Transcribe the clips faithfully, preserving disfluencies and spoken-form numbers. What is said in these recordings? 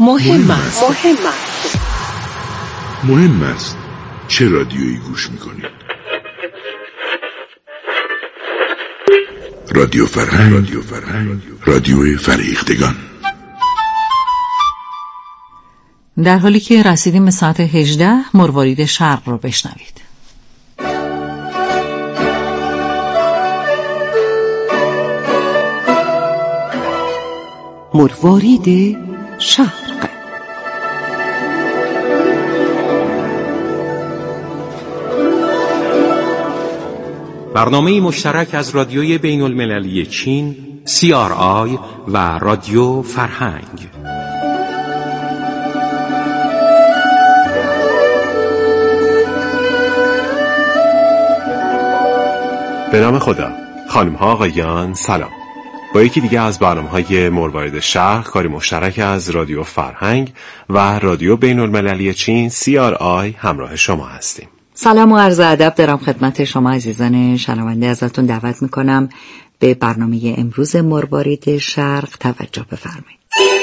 مهم است. مهم است. مهم است چه رادیویی گوش میکنید؟ رادیو فرهنگ، رادیو فرهنگ، رادیو فرهیختگان. در حالی که رسیدیم به ساعت هجده، مروارید شرق رو بشنوید. مروارید شرق. برنامه مشترک از رادیوی بین المللی چین سی آر آی و رادیو فرهنگ. به نام خدا. خانم ها آقایان سلام. با یکی دیگه از برنامه‌های مروارید شرق، کاری مشترک از رادیو فرهنگ و رادیو بین المللی چین سی آر آی همراه شما هستیم. سلام و عرض ادب دارم خدمت شما عزیزان شنونده. ازتون دعوت میکنم به برنامه امروز مروارید شرق توجه بفرمایید.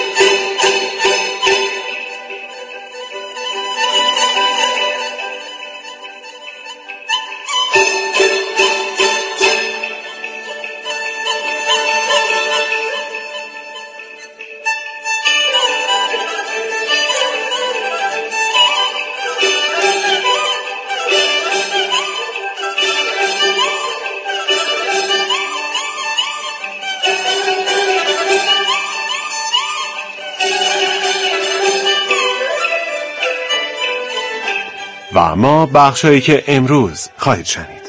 و اما بخشایی که امروز خواهید شنید: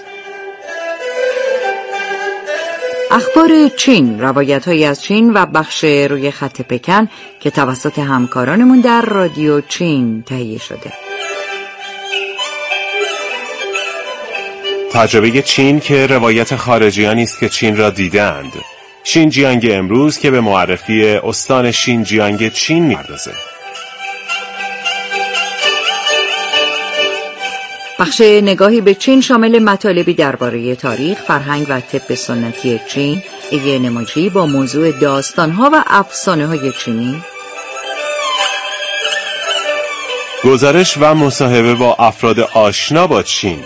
اخبار چین، روایت‌هایی از چین و بخش روی خط پکن که توسط همکارانمون در رادیو چین تهیه شده. تجربه چین که روایت خارجیانی است که چین را دیدند. شینجیانگ امروز که به معرفی استان شینجیانگ چین می‌پردازه. بخش نگاهی به چین شامل مطالبی درباره تاریخ، فرهنگ و طب سنتی چین، ایده نمایشی با موضوع داستان‌ها و افسانه‌های چینی، گزارش و مصاحبه با افراد آشنا با چین.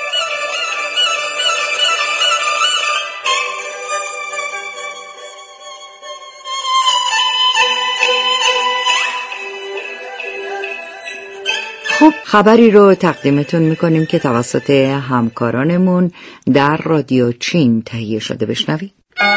خب خبری رو تقدیمتون میکنیم که توسط همکارانمون در رادیو چین تهیه شده. بشنوید.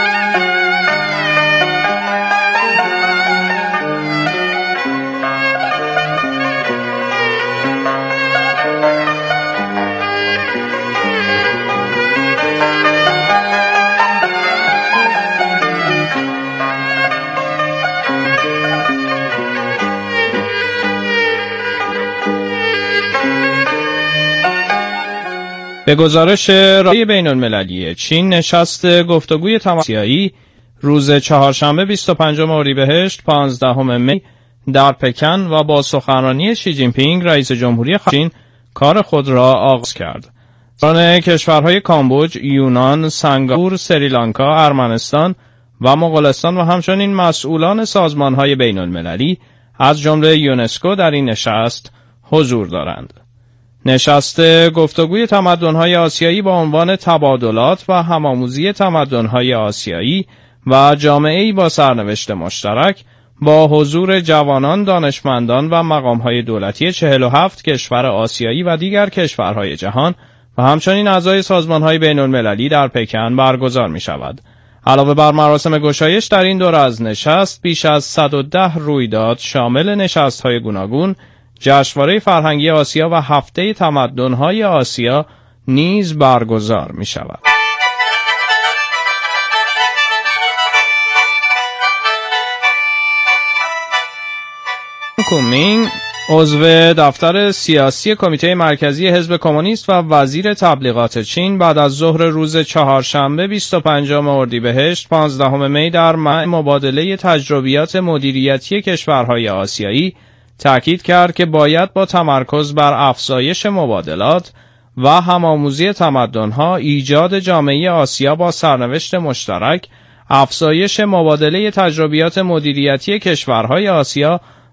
به گزارش رادیو بین المللی چین، نشست گفتگوی تماسیایی روز چهارشنبه بیست و پنجم اردیبهشت پانزدهم می در پکن و با سخنرانی شی جین پینگ رئیس جمهوری چین کار خود را آغاز کرد. سران کشورهای کامبوج، یونان، سنگاپور، سریلانکا، ارمنستان و مغولستان و همچنین مسئولان سازمانهای بین المللی از جمله یونسکو در این نشست حضور دارند. نشست گفتگوی تمدن‌های آسیایی با عنوان تبادلات و هم‌آموزی تمدن‌های آسیایی و جامعه‌ای با سرنوشت مشترک با حضور جوانان، دانشمندان و مقام‌های دولتی چهل و هفت کشور آسیایی و دیگر کشورهای جهان و همچنین اعضای سازمان‌های بین‌المللی در پکن برگزار می‌شود. علاوه بر مراسم گشایش در این دوره از نشست، بیش از صد و ده رویداد شامل نشست‌های گوناگون، جشنواره فرهنگی آسیا و هفته تمدن‌های آسیا نیز برگزار می‌شود. کومینگ، عضو دفتر سیاسی کمیته مرکزی حزب کمونیست و وزیر تبلیغات چین، بعد از ظهر روز چهارشنبه بیست و پنجم اردیبهشت پانزدهم می در مبادله تجربیات مدیریتی کشورهای آسیایی تأکید کرد که باید با تمرکز بر افزایش مبادلات و هم‌آموزی تمدن‌ها، ایجاد جامعه آسیا با سرنوشت مشترک، افزایش مبادله تجربیات مدیریتی کشورهای آسیا،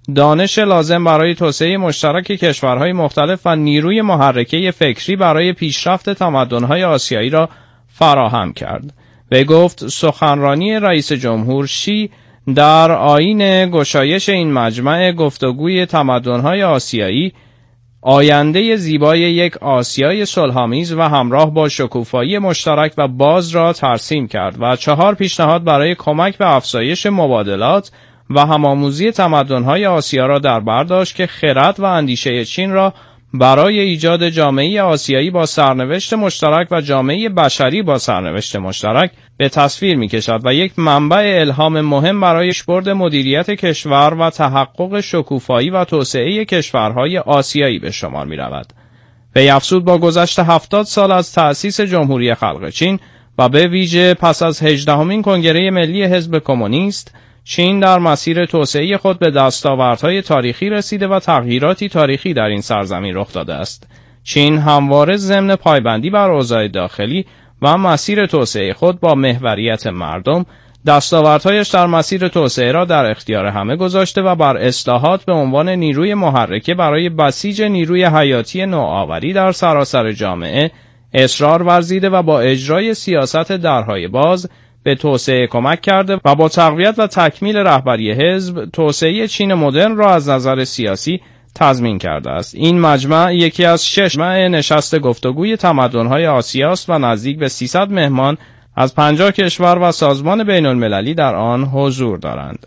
دانش لازم برای توسعه مشترک کشورهای مختلف و نیروی محرکه فکری برای پیشرفت تمدن‌های آسیایی را فراهم کرد. وی گفت سخنرانی رئیس جمهور شی در آیین گشایش این مجمع گفتگوی تمدن‌های آسیایی آینده زیبای یک آسیای صلح‌آمیز و همراه با شکوفایی مشترک و باز را ترسیم کرد و چهار پیشنهاد برای کمک به افزایش مبادلات و همآموزی تمدن‌های آسیا را در بر داشت که خرد و اندیشه چین را برای ایجاد جامعه آسیایی با سرنوشت مشترک و جامعه بشری با سرنوشت مشترک به تصویر می‌کشد و یک منبع الهام مهم برای پیشبرد مدیریت کشور و تحقق شکوفایی و توسعه کشورهای آسیایی به شمار می‌رود. وی افزود با گذشت هفتاد سال از تأسیس جمهوری خلق چین و به ویژه پس از هجدهمین کنگره ملی حزب کمونیست، چین در مسیر توسعه خود به دستاوردهای تاریخی رسیده و تغییراتی تاریخی در این سرزمین رخ داده است. چین همواره ضمن پایبندی بر اوضاع داخلی و مسیر توسعه خود با محوریت مردم، دستاوردهایش در مسیر توسعه را در اختیار همه گذاشته و بر اصلاحات به عنوان نیروی محرکه برای بسیج نیروی حیاتی نوآوری در سراسر جامعه اصرار ورزیده و با اجرای سیاست درهای باز به توسعه کمک کرده و با تقویت و تکمیل رهبری حزب توسعه چین مدرن را از نظر سیاسی تضمین کرده است. این مجمع یکی از شش مجمع نشست گفتگوی تمدن‌های آسیا است و نزدیک به سیصد مهمان از پنجاه کشور و سازمان بین‌المللی در آن حضور دارند.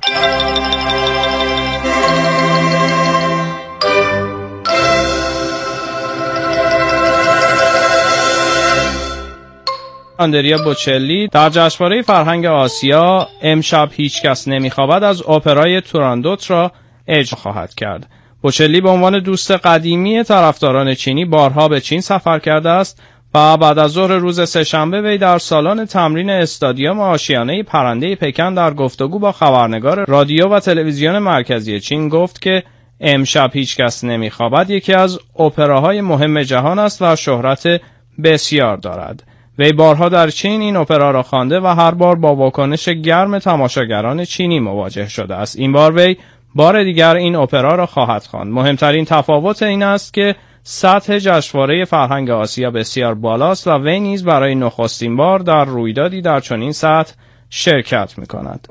آندریا بوچلی در جشنواره فرهنگ آسیا امشب هیچ کس نمیخوابد از اپرای توراندوت را اجرا خواهد کرد. بوچلی به عنوان دوست قدیمی طرفداران چینی بارها به چین سفر کرده است و بعد از ظهر روز سه‌شنبه وی در سالن تمرین استادیوم آشیانه پرنده پکن در گفتگو با خبرنگار رادیو و تلویزیون مرکزی چین گفت که امشب هیچ کس نمیخوابد یکی از اپراهای مهم جهان است و شهرت بسیار دارد. وی بارها در چین این اپرا را خوانده و هر بار با واکنش گرم تماشاگران چینی مواجه شده است. این بار وی بار دیگر این اپرا را خواهد خواند. مهمترین تفاوت این است که سطح جشنواره فرهنگ آسیا بسیار بالاست و وی نیز برای نخستین بار در رویدادی در چنین سطح شرکت می‌کند.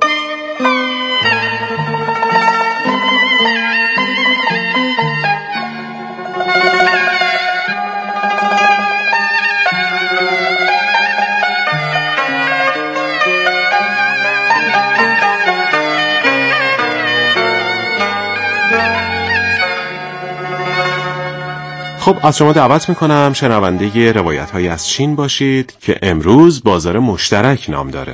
خب از شما دعوت میکنم شنونده روایت های از چین باشید که امروز بازار مشترک نام داره.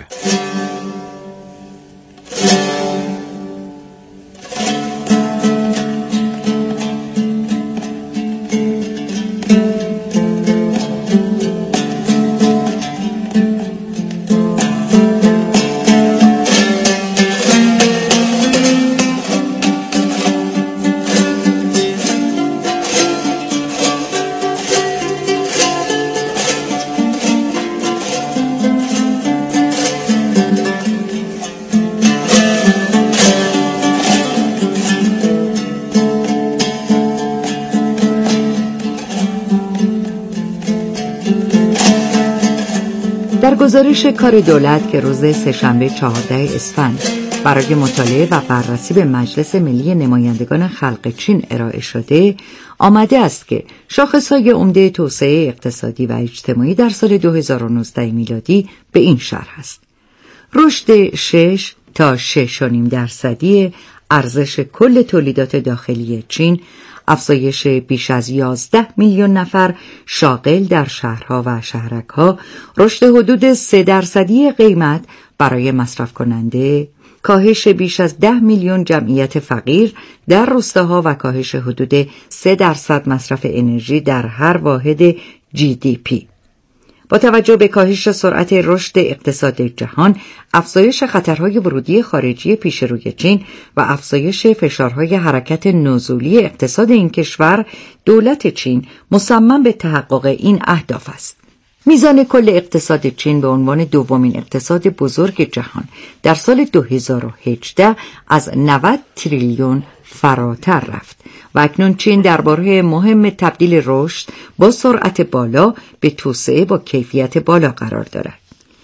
در گزارش کار دولت که روز سه‌شنبه چهاردهم اسفند برای مطالعه و بررسی به مجلس ملی نمایندگان خلق چین ارائه شده، آمده است که شاخص‌های عمده توسعه اقتصادی و اجتماعی در سال دو هزار و نوزده میلادی به این شرح است: رشد شش تا شش و نیم درصدی ارزش کل تولیدات داخلی چین، افزایش بیش از یازده میلیون نفر شاغل در شهرها و شهرک‌ها، رشد حدود سه درصدی قیمت برای مصرف کننده، کاهش بیش از ده میلیون جمعیت فقیر در روستاها و کاهش حدود سه درصد مصرف انرژی در هر واحد جی دی پی. با توجه به کاهش سرعت رشد اقتصاد جهان، افزایش خطرهای ورودی خارجی پیش روی چین و افزایش فشارهای حرکت نزولی اقتصاد این کشور، دولت چین مصمم به تحقق این اهداف است. میزان کل اقتصاد چین به عنوان دومین اقتصاد بزرگ جهان در سال دو هزار و هجده از نود تریلیون فراتر رفت و اکنون چین در برهه مهم تبدیل رشد با سرعت بالا به توسعه با کیفیت بالا قرار دارد.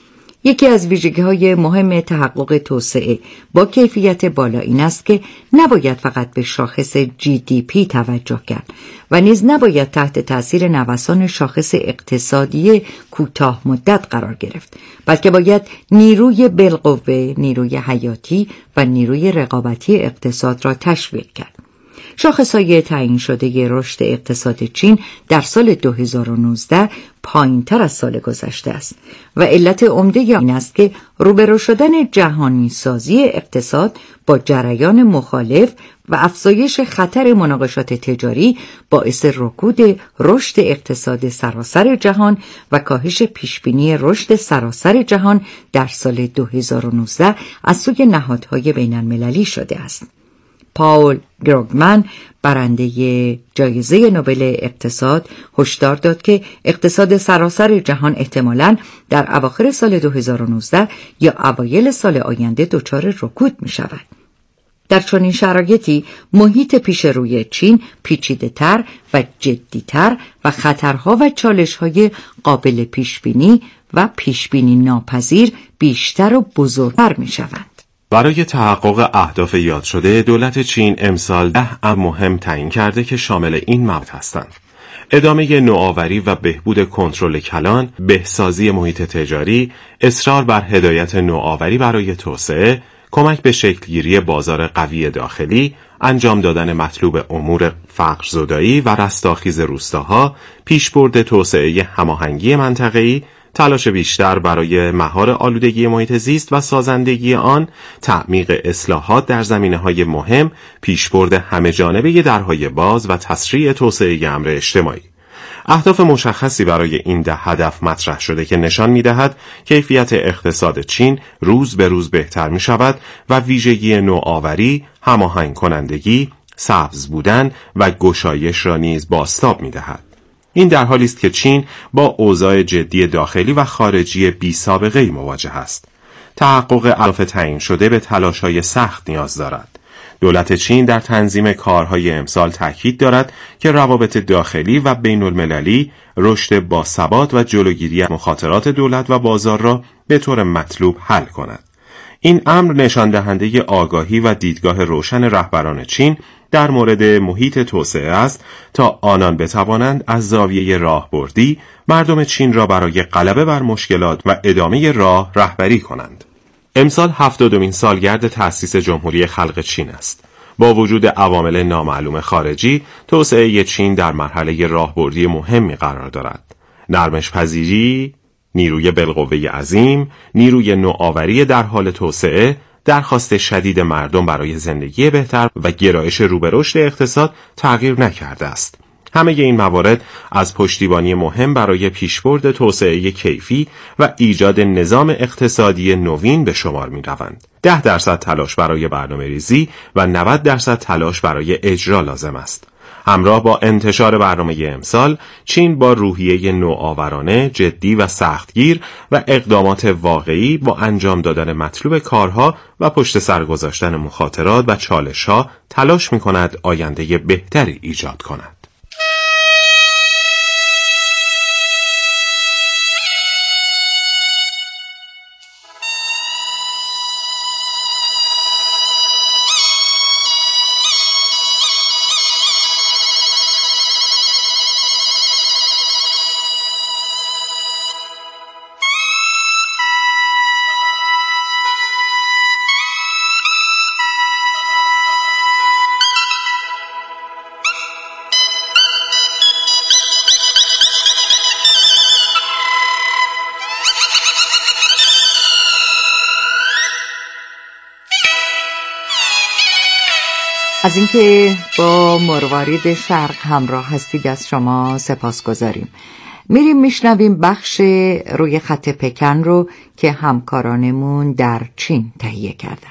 یکی از ویژگی‌های مهم تحقق توسعه با کیفیت بالا این است که نباید فقط به شاخص جی دی پی توجه کرد و نیز نباید تحت تأثیر نوسان شاخص اقتصادی کوتاه مدت قرار گرفت، بلکه باید نیروی بالقوه، نیروی حیاتی و نیروی رقابتی اقتصاد را تشویق کرد. شاخص‌های تعیین شده رشد اقتصاد چین در سال دو هزار و نوزده پایین‌تر از سال گذشته است و علت عمده این است که روبرو شدن جهانی سازی اقتصاد با جریان مخالف و افزایش خطر مناقشات تجاری باعث رکود رشد اقتصاد سراسر جهان و کاهش پیشبینی رشد سراسر جهان در سال دو هزار و نوزده از سوی نهادهای بین‌المللی شده است. پاول گروگمن، برنده جایزه نوبل اقتصاد، هشدار داد که اقتصاد سراسر جهان احتمالاً در اواخر سال دو هزار و نوزده یا اوایل سال آینده دچار رکود می شود. در چنین شرایطی محیط پیش روی چین پیچیده‌تر و جدی‌تر و خطرها و چالش‌های قابل پیشبینی و پیشبینی ناپذیر بیشتر و بزرگتر می شوند. برای تحقق اهداف یاد شده، دولت چین امسال ده امر مهم تعیین کرده که شامل این موارد هستند: ادامه نوآوری و بهبود کنترل کلان، بهسازی محیط تجاری، اصرار بر هدایت نوآوری برای توسعه، کمک به شکلگیری بازار قوی داخلی، انجام دادن مطلوب امور فقرزدایی و رستاخیز روستاها، پیشبرد توسعه هماهنگی منطقه‌ای، تلاش بیشتر برای مهار آلودگی محیط زیست و سازندگی آن، تعمیق اصلاحات در زمینه‌های مهم، پیشبرد همه‌جانبه درهای باز و تسریع توسعه امر اجتماعی. اهداف مشخصی برای این ده هدف مطرح شده که نشان می‌دهد کیفیت اقتصاد چین روز به روز بهتر می‌شود و ویژگی نوآوری، هماهنگ کنندگی، سبز بودن و گشایش را نیز بازتاب می‌دهد. این در حالی است که چین با اوضاع جدی داخلی و خارجی بی سابقه‌ای مواجه است. تحقق اهداف تعیین شده به تلاش‌های سخت نیاز دارد. دولت چین در تنظیم کارهای امسال تاکید دارد که روابط داخلی و بین‌المللی رشد باثبات و جلوگیری از مخاطرات دولت و بازار را به طور مطلوب حل کند. این امر نشان دهنده آگاهی و دیدگاه روشن رهبران چین در مورد محیط توسعه است تا آنان بتوانند از زاویه راهبردی مردم چین را برای غلبه بر مشکلات و ادامه راه رهبری کنند. امسال هفتادمین سالگرد تأسیس جمهوری خلق چین است. با وجود عوامل نامعلوم خارجی، توسعه چین در مرحله راهبردی مهمی قرار دارد. نرمش پذیری، نیروی بالقوه عظیم، نیروی نوآوری در حال توسعه، درخواست شدید مردم برای زندگی بهتر و گرایش رو به رشد اقتصاد تغییر نکرده است. همه این موارد از پشتیبانی مهم برای پیشبرد توسعه کیفی و ایجاد نظام اقتصادی نوین به شمار می روند. ده درصد تلاش برای برنامه ریزی و نود درصد تلاش برای اجرا لازم است. همراه با انتشار برنامه امسال، چین با روحیه نوآورانه، جدی و سختگیر و اقدامات واقعی با انجام دادن مطلوب کارها و پشت سر گذاشتن مخاطرات و چالش‌ها تلاش می‌کند آینده بهتری ایجاد کند. از اینکه با مروارید شرق همراه هستید از شما سپاس گذاریم. میریم میشنویم بخش روی خط پکن رو که همکارانمون در چین تهیه کردن.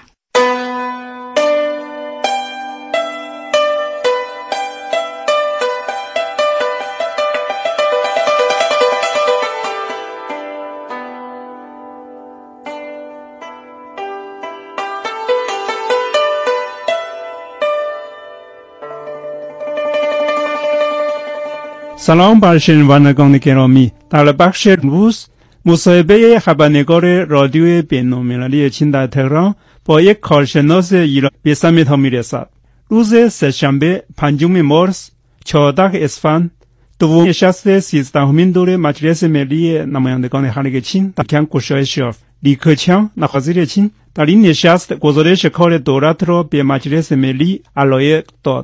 سلام بر شنوندگان گرامی. در بخش امروز مصاحبه خبرنگار رادیوی بین‌المللی چین در تهران با یک کارشناس ایرانی به سمت میرسد. روز سه‌شنبه پنجم مارس چهاردهم اسفند دومین نشست سیزدهمین دور مجلس ملی نمایندگان خلق چین در کن گشایش یافت. لی کچیان نخست چین در این نشست گزارش کار دولت را به مجلس ملی علایق داد.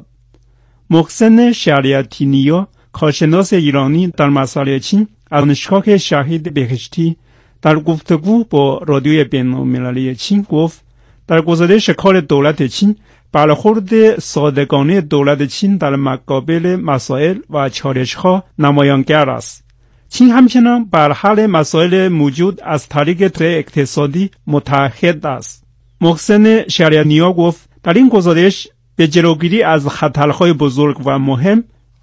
محسن شریعتی نیا کارشناس ایرانی در مسائل چین از دانشگاه شهید بهشتی در گفتگو با رادیوی بین‌المللی چین گفت در گزارش کار دولت چین برخورد صادقانه دولت چین در مقابل مسائل و چالش‌ها نمایانگر است. چین همچنان بر حل مسائل موجود از طریق توسعه اقتصادی متعهد است. محسن شریعت‌نیا گفت در این گزارش به جلوگیری از خطرهای بزرگ و مهم،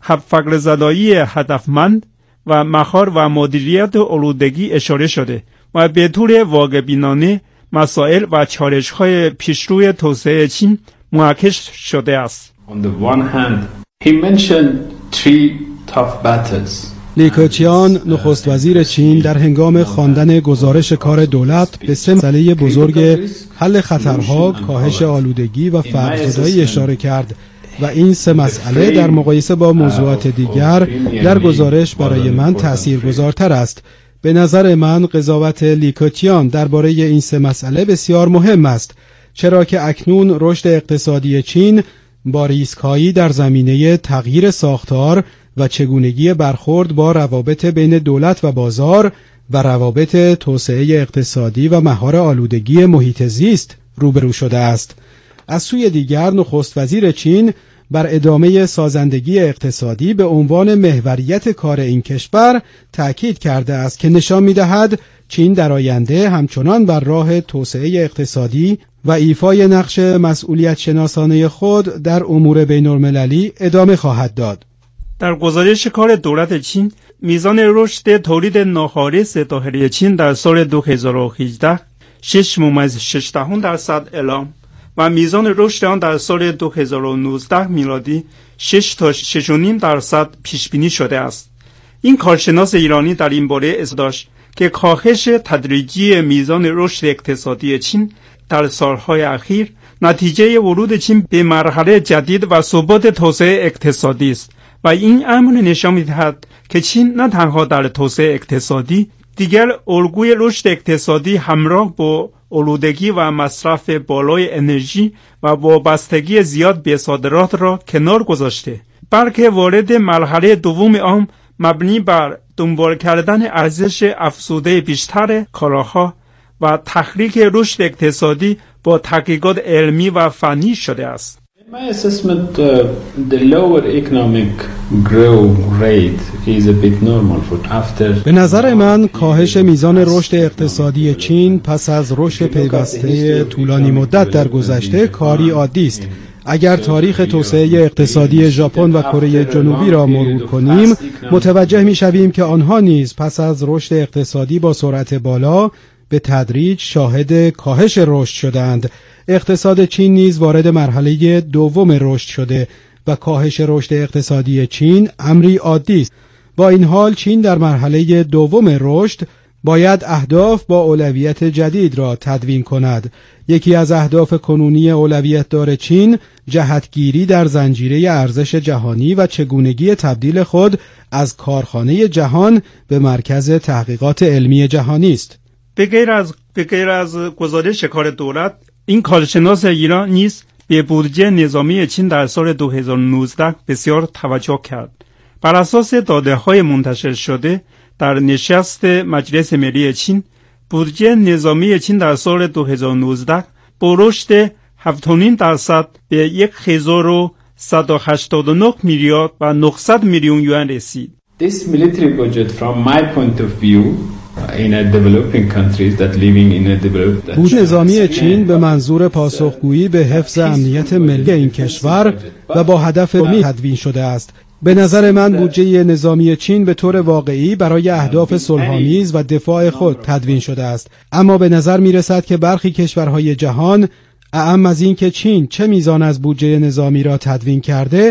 فقرزدایی هدفمند و مهار و مدیریت آلودگی اشاره شده و به طور واقع‌بینانه مسائل و چالش‌های پیشرو توسعه چین معکس شده است. On the one hand, he mentioned three tough battles. لی کچیان نخست وزیر چین در هنگام خواندن گزارش کار دولت به سه مسئله بزرگ حل خطرها، کاهش آلودگی و فقرزدایی اشاره کرد و این سه مسئله در مقایسه با موضوعات دیگر در گزارش برای من تأثیرگذارتر است. به نظر من قضاوت لی کچیان درباره این سه مسئله بسیار مهم است، چرا که اکنون رشد اقتصادی چین با ریسک‌هایی در زمینه تغییر ساختار و چگونگی برخورد با روابط بین دولت و بازار و روابط توسعه اقتصادی و مهار آلودگی محیط زیست روبرو شده است. از سوی دیگر نخست وزیر چین بر ادامه سازندگی اقتصادی به عنوان محوریت کار این کشور تأکید کرده است که نشان می‌دهد چین در آینده همچنان بر راه توسعه اقتصادی و ایفای نقش مسئولیت شناسانه خود در امور بین‌المللی ادامه خواهد داد. در گزارش کار دولت چین میزان رشد تولید ناخالص داخلی چین در سال دو هزار و هجده شش ممیز شش دهم درصد اعلام و میزان رشد آن در سال دو هزار و نوزده میلادی شش تا شش و نیم درصد پیش بینی شده است. این کارشناس ایرانی در این باره اظهار داشت که کاهش تدریجی میزان رشد اقتصادی چین در سالهای اخیر نتیجه ورود چین به مرحله جدید و ثبات توسعه اقتصادی است و این امر نشان می‌دهد که چین نه تنها در توسعه اقتصادی دیگر الگوی رشد اقتصادی همراه با آلودگی و مصرف بالای انرژی و وابستگی زیاد به صادرات را کنار گذاشته، بلکه وارد مرحله دوم آن مبنی بر دنبال کردن ارزش افزوده بیشتر کالاها و تحریک رشد اقتصادی با تحقیقات علمی و فنی شده است. My assessment, uh, the lower economic growth rate is a bit normal for after. به نظر من کاهش میزان رشد اقتصادی چین پس از رشد پیوسته طولانی مدت در گذشته کاری عادی است. اگر تاریخ توسعه اقتصادی ژاپن و کره جنوبی را مرور کنیم، متوجه می‌شویم که آنها نیز پس از رشد اقتصادی با سرعت بالا به تدریج شاهد کاهش رشد شدند. اقتصاد چین نیز وارد مرحله دوم رشد شده و کاهش رشد اقتصادی چین امری عادی است. با این حال چین در مرحله دوم رشد باید اهداف با اولویت جدید را تدوین کند. یکی از اهداف کنونی اولویت دار چین جهتگیری در زنجیره ارزش جهانی و چگونگی تبدیل خود از کارخانه جهان به مرکز تحقیقات علمی جهانی است. به غیر از به غیر از گزارش کار دولت، این کارشناس ایران نیز به بودجه نظامی چین در سال دو هزار و نوزده بسیار توجه کرد. بر اساس داده‌های منتشر شده در نشست مجلس ملی چین، بودجه نظامی چین در سال دو هزار و نوزده با رشد هفت و نیم درصد به یک هزار و صد و هشتاد و نه میلیارد و نهصد میلیون یوان رسید. This military budget from my point of view in a developing countries that living in a developed بودجه نظامی چین به منظور پاسخگویی به حفظ امنیت ملی این کشور و با هدف عمومی تدوین شده است. به نظر من بودجه نظامی چین به طور واقعی برای اهداف صلح‌آمیز و دفاع خود تدوین شده است، اما به نظر می رسد که برخی کشورهای جهان اعم از این که چین چه میزان از بودجه نظامی را تدوین کرده،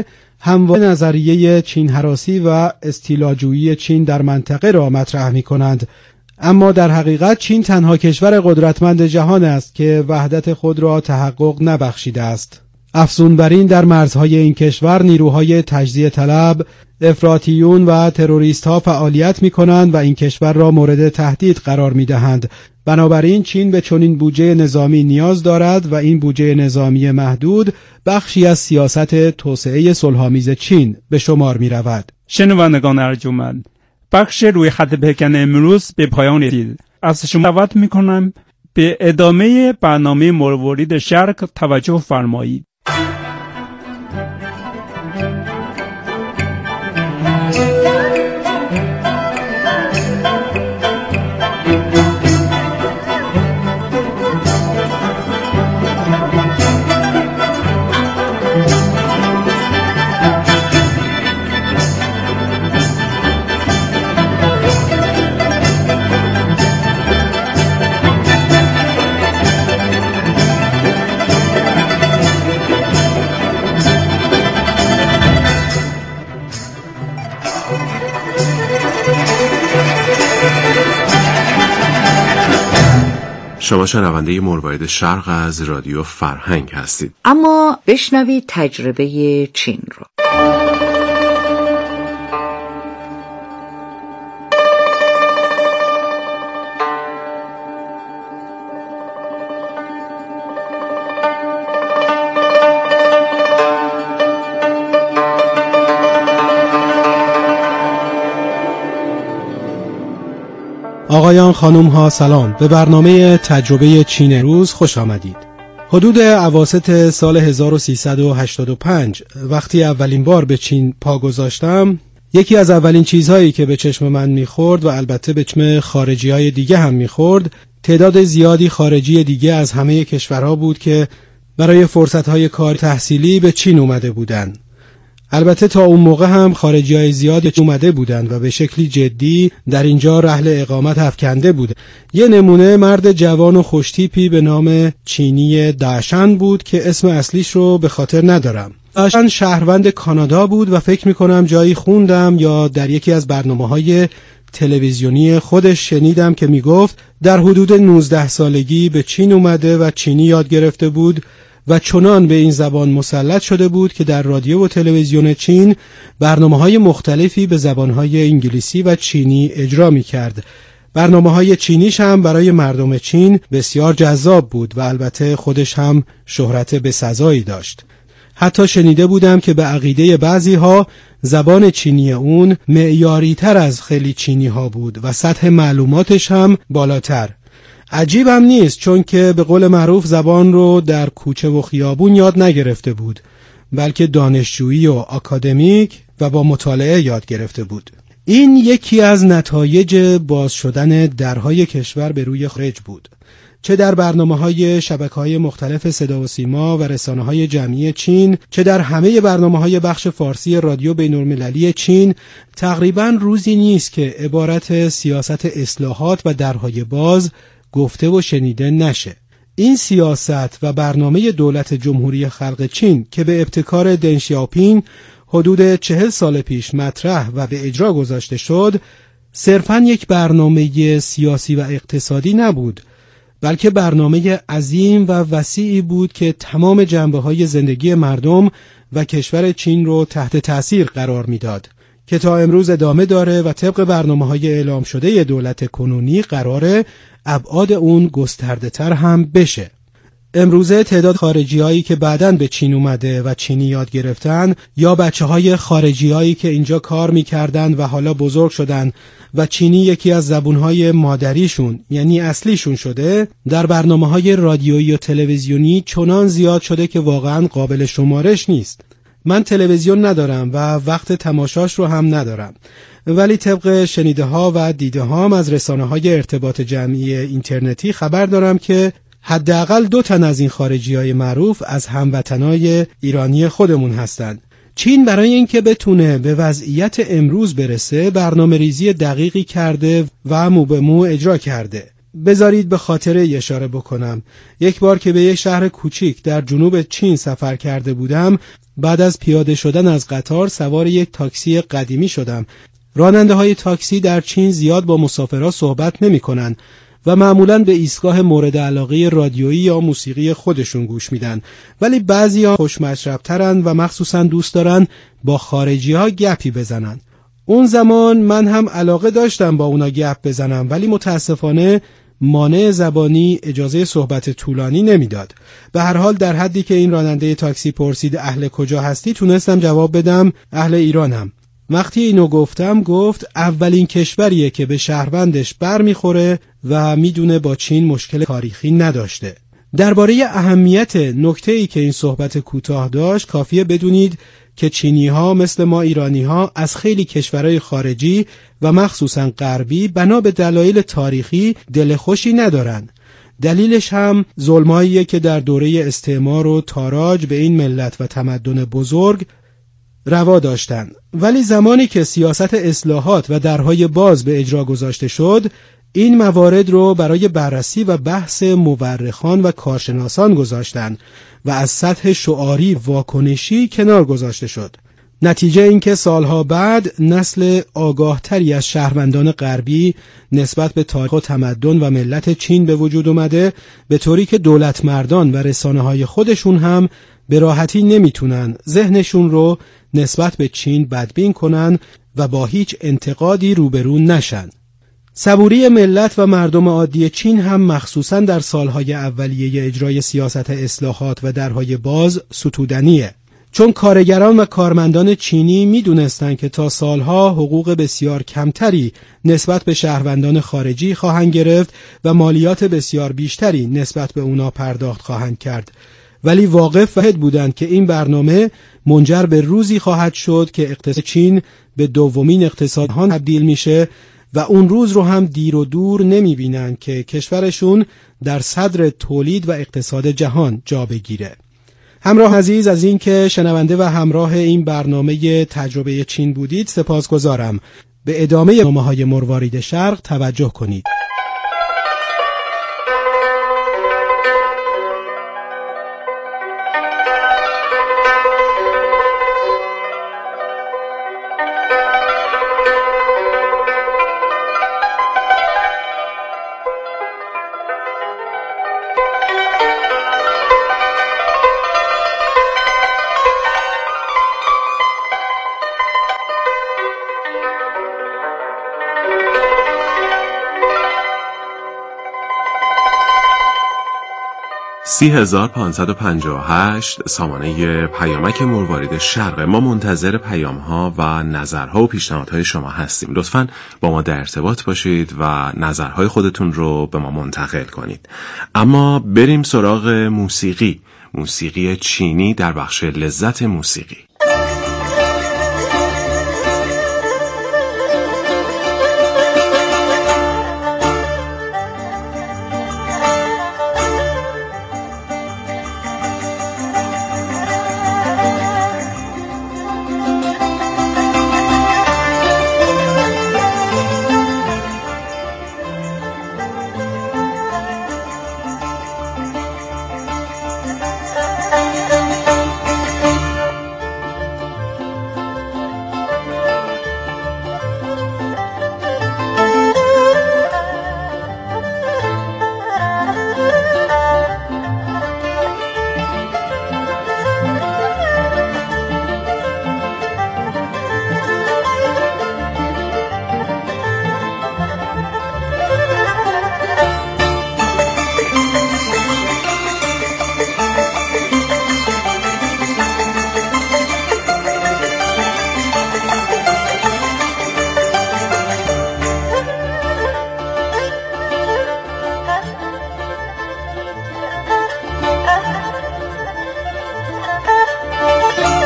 همواره نظریه چین هراسی و استیلاجویی چین در منطقه را مطرح می کنند، اما در حقیقت چین تنها کشور قدرتمند جهان است که وحدت خود را تحقق نبخشیده است. افزون بر این در مرزهای این کشور نیروهای تجزیه طلب، افراطیون و تروریست ها فعالیت می کنند و این کشور را مورد تهدید قرار می دهند. بنابراین چین به چنین بودجه نظامی نیاز دارد و این بودجه نظامی محدود بخشی از سیاست توسعه صلح‌آمیز چین به شمار می رود. شنوندگان ارجمند، بخش روی خط پکن امروز به پایان رسید. از شما دعوت می کنم به ادامه برنامه مروارید شرق توجه فرمایید. شما شنونده مروارید شرق از رادیو فرهنگ هستید. اما بشنوید تجربه چین رو. آقایان خانم ها سلام، به برنامه تجربه چین روز خوش آمدید. حدود اواسط سال هزار و سیصد و هشتاد و پنج وقتی اولین بار به چین پا گذاشتم، یکی از اولین چیزهایی که به چشم من میخورد و البته به چشم خارجی های دیگه هم میخورد، تعداد زیادی خارجی دیگه از همه کشورها بود که برای فرصتهای کار تحصیلی به چین اومده بودند. البته تا اون موقع هم خارجی های زیادی اومده بودند و به شکلی جدی در اینجا رحل اقامت افکنده بود. یه نمونه مرد جوان و خوشتیپی به نام چینی داشن بود که اسم اصلیش رو به خاطر ندارم. داشن شهروند کانادا بود و فکر میکنم جایی خوندم یا در یکی از برنامه‌های تلویزیونی خودش شنیدم که میگفت در حدود نوزده سالگی به چین اومده و چینی یاد گرفته بود و چنان به این زبان مسلط شده بود که در رادیو و تلویزیون چین برنامه‌های مختلفی به زبان‌های انگلیسی و چینی اجرا می‌کرد. برنامه‌های چینیش هم برای مردم چین بسیار جذاب بود و البته خودش هم شهرت بسزایی داشت. حتی شنیده بودم که به عقیده بعضی‌ها زبان چینی اون معیاری‌تر از خیلی چینی‌ها بود و سطح معلوماتش هم بالاتر. عجیب هم نیست، چون که به قول معروف زبان رو در کوچه و خیابون یاد نگرفته بود، بلکه دانشجویی و آکادمیک و با مطالعه یاد گرفته بود. این یکی از نتایج باز شدن درهای کشور به روی خارج بود، چه در برنامه‌های شبکه‌های مختلف صدا و سیما و رسانه‌های جمعی چین، چه در همه برنامه‌های بخش فارسی رادیو بین‌المللی چین. تقریباً روزی نیست که عبارت سیاست اصلاحات و درهای باز گفته و شنیده نشه. این سیاست و برنامه دولت جمهوری خلق چین که به ابتکار دن شیائوپینگ حدود چهل سال پیش مطرح و به اجرا گذاشته شد، صرفاً یک برنامه سیاسی و اقتصادی نبود، بلکه برنامه عظیم و وسیعی بود که تمام جنبه‌های زندگی مردم و کشور چین رو تحت تأثیر قرار میداد، که تا امروز ادامه داره و طبق برنامه‌های اعلام شده دولت کنونی قراره ابعاد اون گسترده تر هم بشه. امروزه تعداد خارجی هایی که بعداً به چین اومده و چینی یاد گرفتن، یا بچه های خارجی هایی که اینجا کار میکردن و حالا بزرگ شدن و چینی یکی از زبونهای مادریشون یعنی اصلیشون شده، در برنامه های رادیویی و تلویزیونی چنان زیاد شده که واقعاً قابل شمارش نیست. من تلویزیون ندارم و وقت تماشاش رو هم ندارم، ولی طبق شنیده ها و دیده هام از رسانه های ارتباط جمعی اینترنتی خبر دارم که حداقل دو تن از این خارجی های معروف از هموطنای ایرانی خودمون هستند. چین برای اینکه بتونه به وضعیت امروز برسه برنامه ریزی دقیقی کرده و مو به مو اجرا کرده. بذارید به خاطره اشاره بکنم. یک بار که به یک شهر کوچیک در جنوب چین سفر کرده بودم، بعد از پیاده شدن از قطار سوار یک تاکسی قدیمی شدم. راننده های تاکسی در چین زیاد با مسافرها صحبت نمی کنن و معمولاً به ایستگاه مورد علاقه رادیویی یا موسیقی خودشون گوش میدن، ولی بعضی‌ها خوش‌مشرب‌ترن و مخصوصاً دوست دارن با خارجی‌ها گپی بزنن. اون زمان من هم علاقه داشتم با اونا گپ بزنم، ولی متاسفانه مانع زبانی اجازه صحبت طولانی نمیداد. به هر حال در حدی که این راننده تاکسی پرسید اهل کجا هستی، تونستم جواب بدم اهل ایرانم. وقتی اینو گفتم گفت اولین کشوریه که به شهروندش بر میخوره و میدونه با چین مشکل تاریخی نداشته. درباره اهمیت نکته‌ای که این صحبت کوتاه داشت کافیه بدونید که چینی‌ها مثل ما ایرانی‌ها از خیلی کشورهای خارجی و مخصوصاً غربی بنا به دلایل تاریخی دل خوشی ندارن. دلیلش هم ظلماییه که در دوره استعمار و تاراج به این ملت و تمدن بزرگ روا داشتن. ولی زمانی که سیاست اصلاحات و درهای باز به اجرا گذاشته شد، این موارد رو برای بررسی و بحث مورخان و کارشناسان گذاشتن و از سطح شعاری واکنشی کنار گذاشته شد. نتیجه این که سالها بعد نسل آگاهتری از شهروندان غربی نسبت به تاریخ و تمدن و ملت چین به وجود اومده، به طوری که دولت مردان و رسانه‌های خودشون هم به راحتی نمیتونن ذهنشون رو نسبت به چین بدبین کنن و با هیچ انتقادی روبرو نشن. صبوری ملت و مردم عادی چین هم مخصوصاً در سالهای اولیه اجرای سیاست اصلاحات و درهای باز ستودنیه، چون کارگران و کارمندان چینی میدونستن که تا سالها حقوق بسیار کمتری نسبت به شهروندان خارجی خواهند گرفت و مالیات بسیار بیشتری نسبت به اونا پرداخت خواهند کرد، ولی واقف واحد بودند که این برنامه منجر به روزی خواهد شد که اقتصاد چین به دومین اقتصاد جهان تبدیل میشه و اون روز رو هم دیر و دور نمیبینن که کشورشون در صدر تولید و اقتصاد جهان جا بگیره. همراه عزیز از این که شنونده و همراه این برنامه تجربه چین بودید سپاسگزارم. به ادامه برنامه‌های مروارید شرق توجه کنید. سی هزار پانصد و پنجاه و هشت سامانه پیامک مروارید شرق. ما منتظر پیام ها و نظرها و پیشنهادهای شما هستیم. لطفاً با ما در ارتباط باشید و نظرهای خودتون رو به ما منتقل کنید. اما بریم سراغ موسیقی موسیقی چینی در بخش لذت موسیقی.